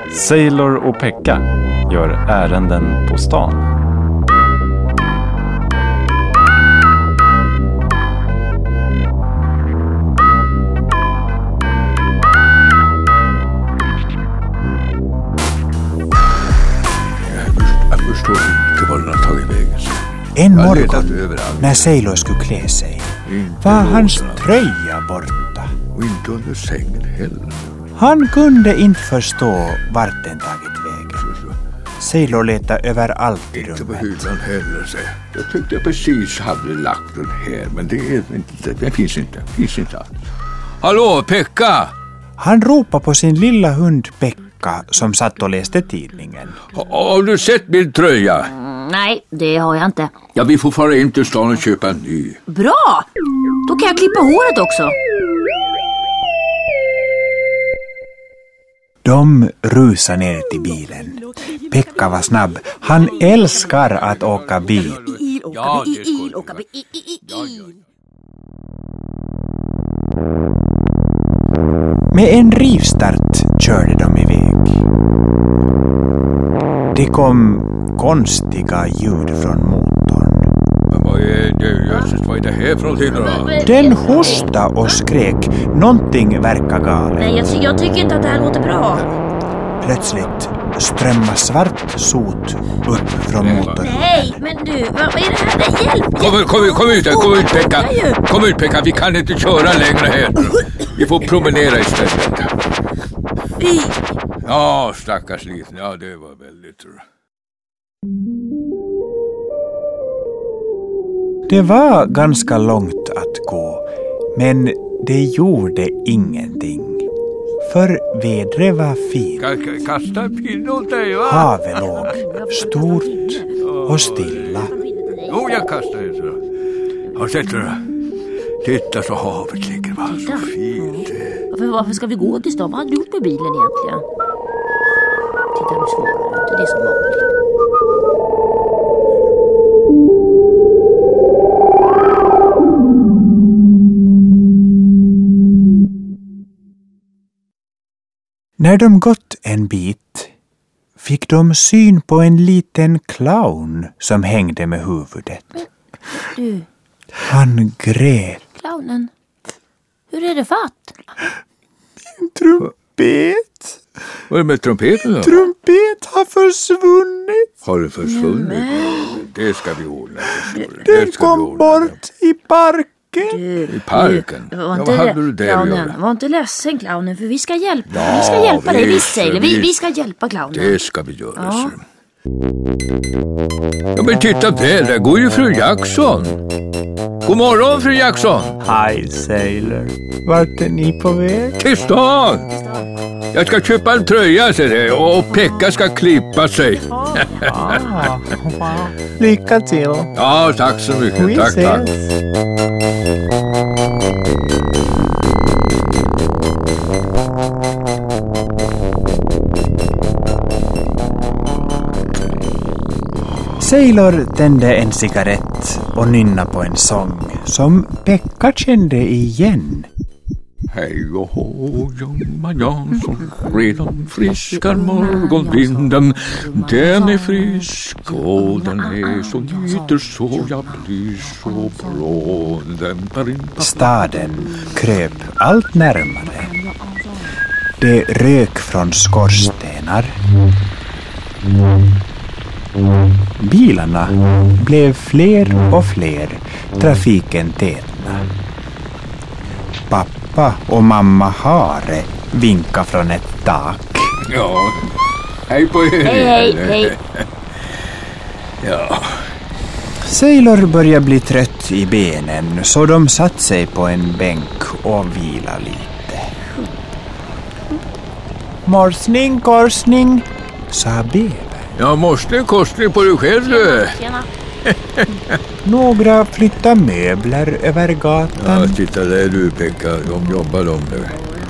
Sailor och Pekka gör ärenden på stan. Jag förstår inte vad den har tagit vägen. En morgon, när Sailor skulle klä sig, var hans tröja borta. Och inte under sängen heller. Han kunde inte förstå vart den tagit vägen. Sailor letade överallt i rummet. Inte på hyllan heller, så. Jag tyckte jag precis hade lagt den här, men det finns inte alls. Hallå, Pekka! Han ropade på sin lilla hund Pekka som satt och läste tidningen. Har du sett min tröja? Nej, det har jag inte. Ja, vi får fara in till stan och köpa en ny. Bra! Då kan jag klippa håret också. De rusade ner till bilen. Pekka var snabb. Han älskar att åka bil. Med en rivstart körde de iväg. Det kom konstiga ljud från motorn. Men vad är det här för någonting då? Den hostade och skrek. Någonting verkar galet. Nej, jag tycker inte att det här låter bra. Plötsligt strömmar svart sot upp från motorn. Nej, men du, vad är det här? Nej, hjälp! Kom ut, Pekka! Kom ut, Pekka, vi kan inte köra längre här. Vi får promenera istället. Ja, stackars liten. Ja, det var väldigt... Det var ganska långt att gå, men det gjorde ingenting. För vädret var fint. Kasta en pinne åt dig, va? Havet låg stort och stilla. Jo, jag kastar det så. Ja, sätter du. Titta så havet ligger, va? Så fint. Varför ska vi gå till stan? Vad har du gjort med bilen egentligen? Titta, nu svarar du inte. Det är så vanligt. När de gått en bit fick de syn på en liten clown som hängde med huvudet. Du. Han grät. Clownen, hur är det fatt? En trumpet. Vad är det med trumpeten då? Trumpet har försvunnit. Har du försvunnit? Det ska vi ordna. Den kom bort i parken. I parken? Vad hade du där att göra? Var inte ledsen, clownen, för vi ska hjälpa dig. Visst, Sailor. Vi ska hjälpa clownen. Det ska vi göra. Ja. Ja, men titta där går ju fru Jackson. God morgon, fru Jackson. Hej, Sailor. Vart är ni på väg? Till stan. Jag ska köpa en tröja, säger det, och Pekka ska klippa sig. Lycka till. Ja, tack så mycket. Tack. Sailor tände en cigarett och nynna på en sång som Pekka kände igen. Hej och hå, Jomma Jansson, redan friskar morgonvinden. Den är frisk och den är så nyter så jag blir så bra. Staden kröp allt närmare. Det rök från skorstenar. Bilarna blev fler och fler. Trafiken tätnade. Pappa och mamma Hare vinkade från ett tak. Ja, hej på er. Hej. Ja. Sailor började bli trött i benen så de satt sig på en bänk och vila lite. Morsning, korsning, sa bävern. Jag måste en korsning på dig själv, du. Tjena. Några flyttar möbler över gatan. Ja, titta där du, Pekka. De jobbar de nu.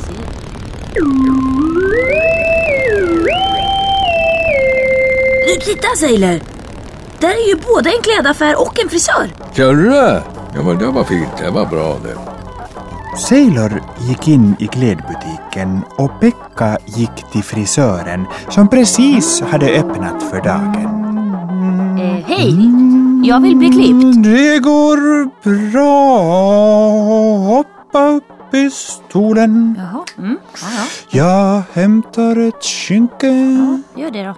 Titta, Sailor. Där är ju både en klädaffär och en frisör. Kör du det? Ja, men det var fint. Det var bra det. Sailor gick in i klädbutiken och Pekka Pekka gick till frisören som precis hade öppnat för dagen. Hej, jag vill bli klippt. Det går bra. Hoppa upp i stolen. Jaha, ja. Jag hämtar ett skynke. Gör det då.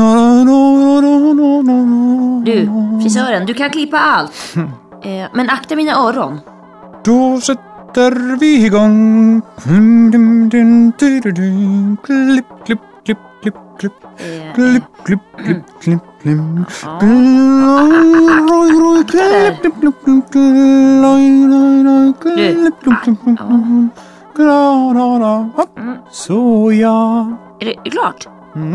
Du, frisören, du kan klippa allt. Men akta mina öron. Då sätter vi igång. Klipp, klipp, klipp, klipp, klipp. Klipp, klipp, klipp, klipp, klipp. Så ja. Är det klart?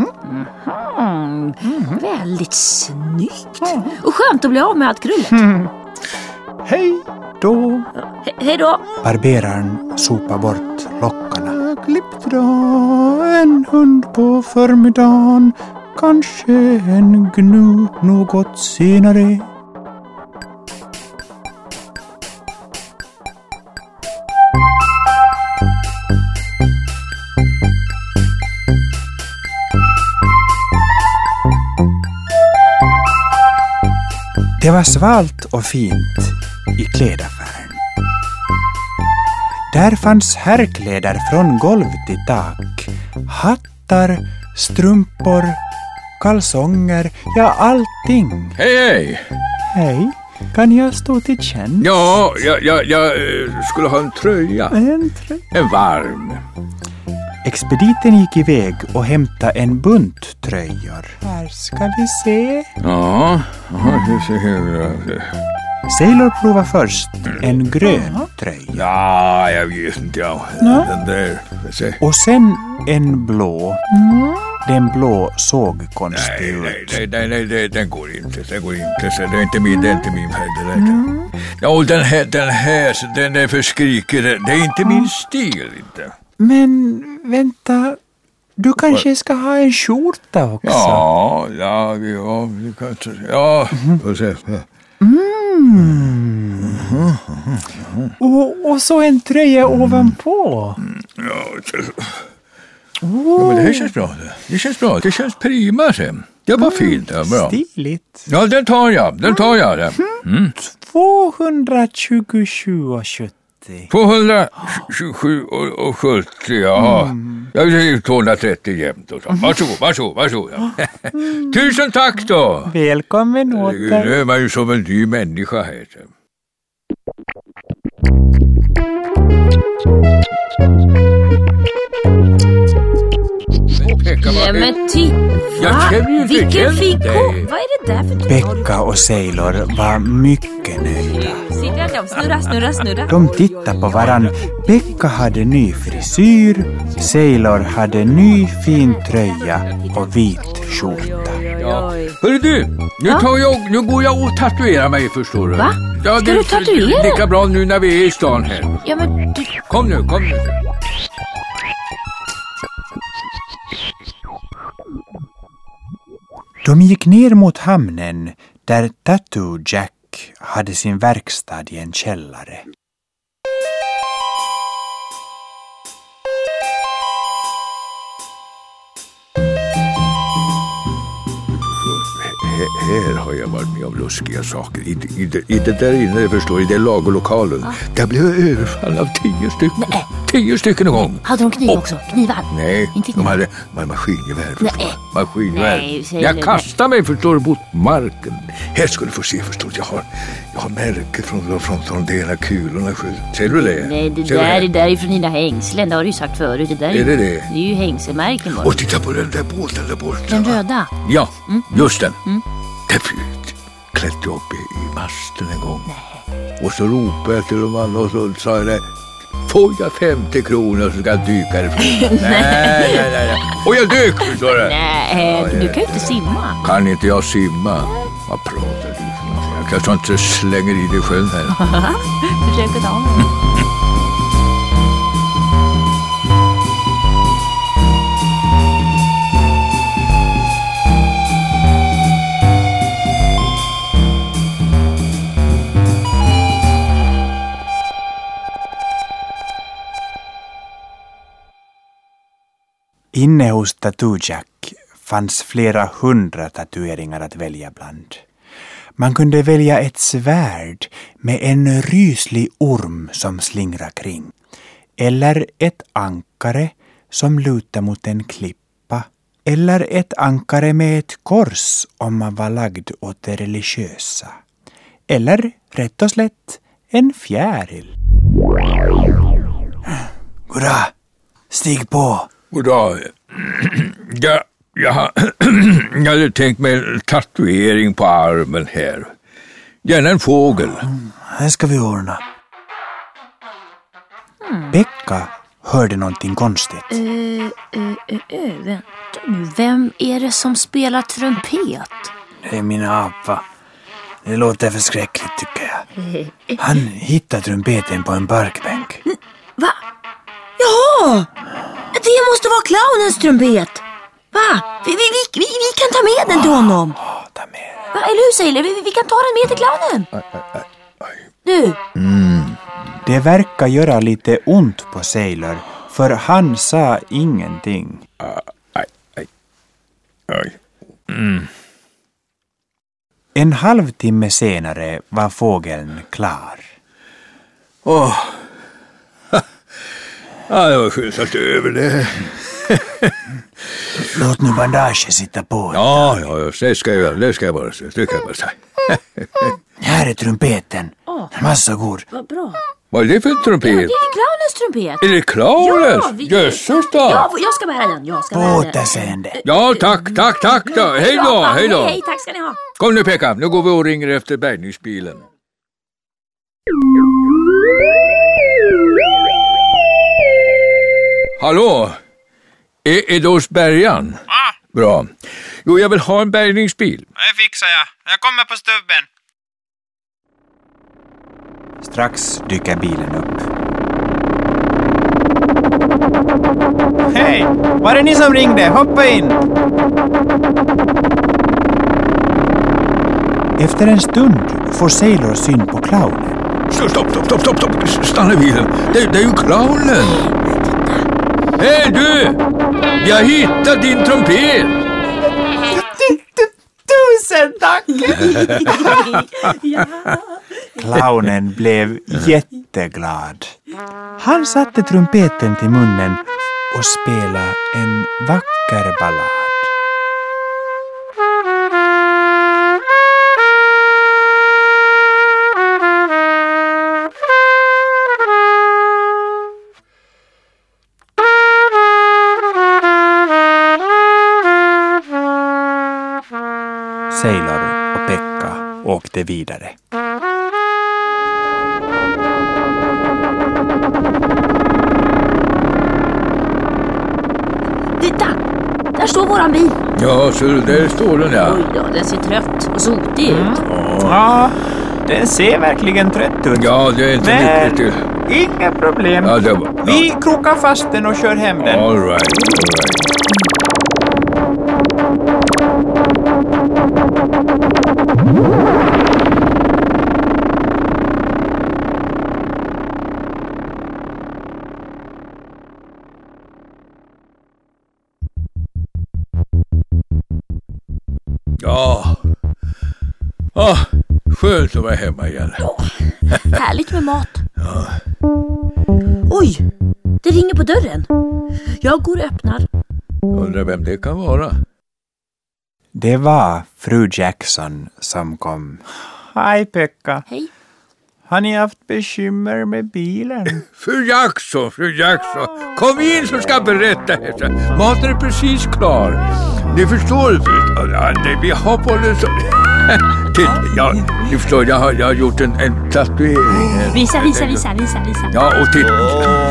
Väldigt snyggt. Och skönt att bli av med allt krullet. Hej då. Hej då. Barberaren sopar bort lockarna. Klipp då en hund på förmiddagen. Kanske en gnu något senare. Det var svalt och fint i klädaffären. Där fanns herrkläder från golv till tak. Hattar, strumpor, kalsonger, ja allting. Hej! Hej, kan jag stå till tjänst? Ja, jag skulle ha en tröja. En varm. Expediten gick iväg och hämtade en bunt tröjor. Här ska vi se. Ja, det ser hur. Sailor provade först en grön tröja. Ja, jag vet inte. Ja. Den där. Och sen en blå. Den blå såg konstig ut. Nej, den går inte. Det är inte min färg. Ja, och den här, den är för skrikig. Det är inte min stil, inte. Men vänta, du kanske ska ha en skjorta också? Ja, det kanske. Ja, får se. Och så en tröja ovanpå. Ja, men det här känns bra. Det känns prima sen. Det var fint, det var bra. Stiligt. Ja, den tar jag. 227,70. 227 och 70, ja. Jag vill 230 jämt. Varsågod. Tusen tack då. Välkommen åter. Nu är man ju som en ny människa här. Nej men vilken fikon. Vad är det där för Pekka och Sailor var mycket nöjda. Snurra. De tittade på varann. Pekka hade ny frisyr. Sailor hade ny fin tröja och vit skjorta. Ja. Hörru du, nu går jag och tatuerar mig, förstår du. Va? Ja, ska du tatuera? Lika bra nu när vi är i stan här. Ja, men du... Kom nu. De gick ner mot hamnen där Tattoo Jack hade sin verkstad i en källare. Här har jag varit med om luskiga saker. I det där inne, förstår, i den lagerlokalen. Där blev jag överfall av 10 stycken. Nej. 10 stycken en gång. Hade de kniv också? Knivar? Nej, de hade maskingevär, förstår. Maskingevär. Jag kastade mig, förstår, mot marken. Här ska du få se, förstår. Jag har märke från de ena kulorna. Ser du det? Nej, det där är från dina hängslen. Det har du ju sagt förut. Det där är det? Det är ju hängselmärken bara. Och titta på den där båten där borta. Den röda? Ja, just den. Därför klättrade jag upp i masten en gång. Nej. Och så ropade jag till de andra och så sa jag det. Får jag 50 kronor så ska jag dyka ifrån? Nej. Och jag dök, förstår du? Nej, du kan ju inte simma. Kan inte jag simma? Vad pratar du för någonting? Jag kanske inte slänger i dig i sjön här. Försök ta mig. Inne hos Tattoo Jack fanns flera 100 tatueringar att välja bland. Man kunde välja ett svärd med en ryslig orm som slingrar kring. Eller ett ankare som lutar mot en klippa. Eller ett ankare med ett kors om man var lagd åt det religiösa. Eller rätt och slätt en fjäril. Goddag, stig på. Goddag. Jag hade tänkt mig en tatuering på armen här. Gärna en fågel. Här ska vi ordna. Pekka hörde någonting konstigt. Vänta nu, vem är det som spelar trumpet? Det är min apa. Det låter förskräckligt tycker jag. Han hittade trumpeten på en parkbänk. Va? Jaha! Det måste vara clownens trumpet. Va? Vi kan ta med den till honom. Ta med. Va? Eller hur Sailor? Vi kan ta den med till clownen. Du. Det verkar göra lite ont på Sailor, för han sa ingenting. En halvtimme senare var fågeln klar. Ja, det var skjutsat över det. Låt nu bandaget sitta på. Ja, det ska jag göra. Det ska jag bara säga. Här är trumpeten. Varsågod. Vad bra. Vad är det för trumpet? Det är clownens trumpet. Är det clownens? Jösses då. Ja, jag ska bära den. På återseende. Ja, tack då. Hej då. Hej, tack ska ni ha. Kom nu Pekka, nu går vi och ringer efter bärgningsbilen. Hallå? Är det hos bärgaren? Ja. Bra. Jo, jag vill ha en bärgningsbil. Det fixar jag. Jag kommer på stubben. Strax dyker bilen upp. Hej! Var det ni som ringde? Hoppa in! Efter en stund får Sailor syn på clownen. Stopp. Stanna bilen. Det är ju clownen. Hej du! Jag hittade din trumpet. Tusen tack! Clownen blev jätteglad. Han satte trumpeten till munnen och spelade en vacker ballad. Sailor och Pekka åkte vidare. Titta! Där står våran bil. Ja, så där står den ja. Oj då, den ser trött och sotig ut. Ja, den ser verkligen trött ut. Ja, det är inte mycket till. Inga problem. Ja, det var, Vi krokar fast den och kör hem den. All right. Ja, skönt att vara hemma igen. Härligt med mat. Ja. Oj, det ringer på dörren. Jag går och öppnar. Undrar vem det kan vara. Det var fru Jackson som kom. Hej Pekka. Hej. Har ni haft bekymmer med bilen? Fru Jackson. Kom in så ska jag berätta. Maten är precis klar. Ni förstår, vi har på det så... Ja, ni förstår, jag har gjort en tatuering. Visa. Ja, och titta.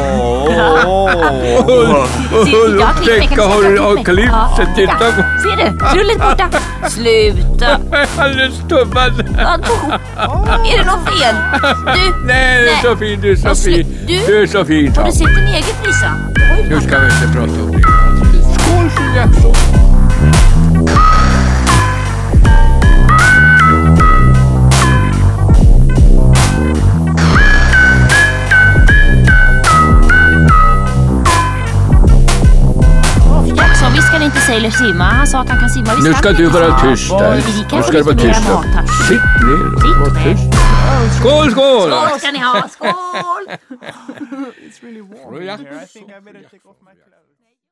Jag Pekka har klippt sig, titta. Ser du? Rullet borta. Sluta. Alldeles stubbad. Är det något fel? Du? Nej, det är så fint, du är så fin. Du är så fin. Har du sett din egen Lisa? Nu ska vi inte prata om det. Skål, fru Jackson. Sailor simma. Han sa att han kan simma. Nu ska du vara tyst där. Nu ska du vara tyst. Sitt ner och var tyst. Skål, skål! Skål ska ni ha, skål! It's really warm in here. I think I better take off my clothes.